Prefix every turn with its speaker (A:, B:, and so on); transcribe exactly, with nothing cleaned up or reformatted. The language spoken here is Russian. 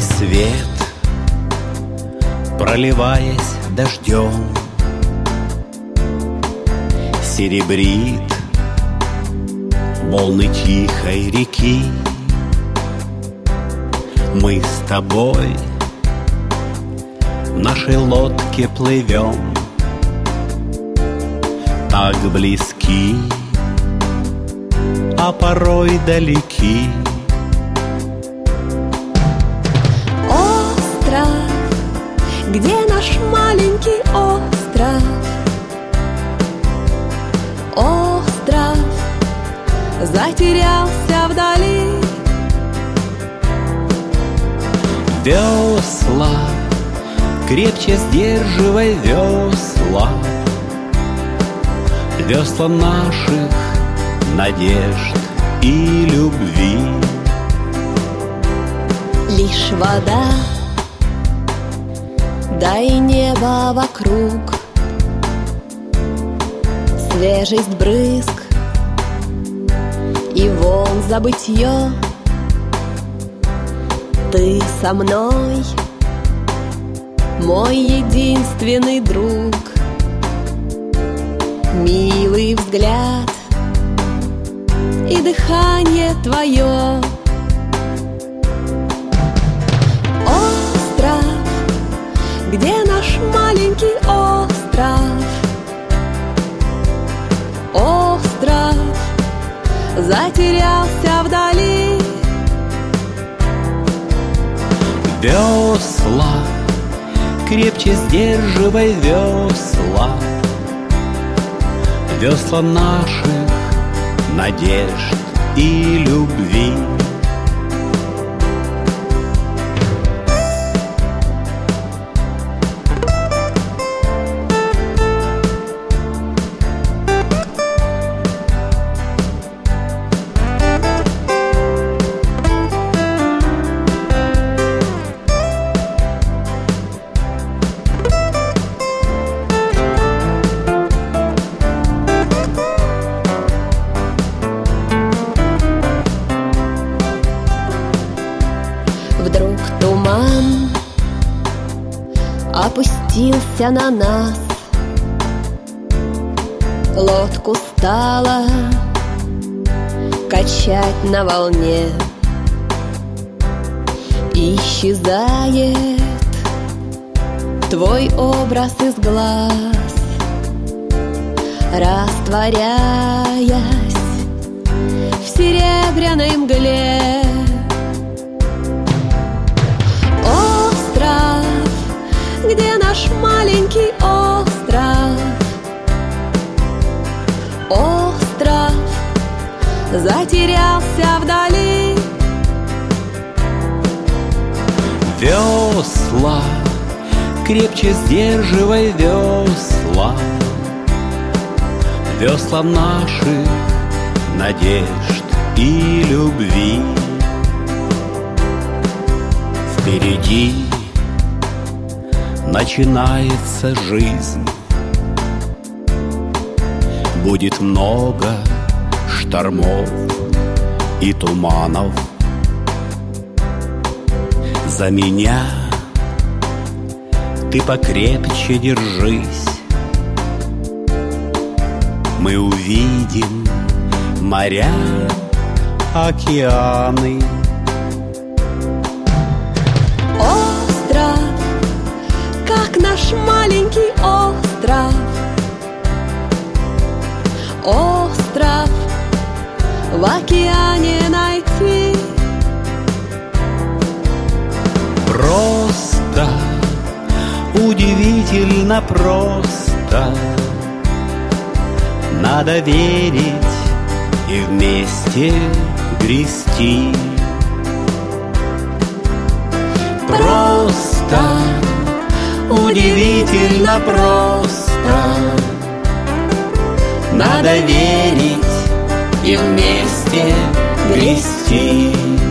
A: свет, проливаясь дождем, серебрит волны тихой реки. Мы с тобой в нашей лодке плывем, так близки, а порой далеки.
B: Остров, где наш маленький остров, остров затерялся вдали.
A: Весла, крепче сдерживай весла, весла наших надежд и любви.
B: Лишь вода, да и небо вокруг, свежесть брызг и волн забытье. Ты со мной, мой единственный друг, милый взгляд и дыхание твое. Остров, где наш маленький остров, остров затерялся вдали.
A: Весла, крепче сдерживай весла, весла наших надежд и любви.
B: Вдруг туман опустился на нас, лодку стало качать на волне. Исчезает твой образ из глаз, растворяясь в серебряной мгле. Где наш маленький остров, остров затерялся вдали.
A: Весла, крепче сдерживай весла, весла наших надежд и любви. Впереди начинается жизнь, будет много штормов и туманов. За меня ты покрепче держись, мы увидим моря, океаны.
B: Как наш маленький остров, остров в океане найти.
A: Просто, удивительно просто, надо верить и вместе грести. Просто, удивительно просто, надо верить и вместе грести.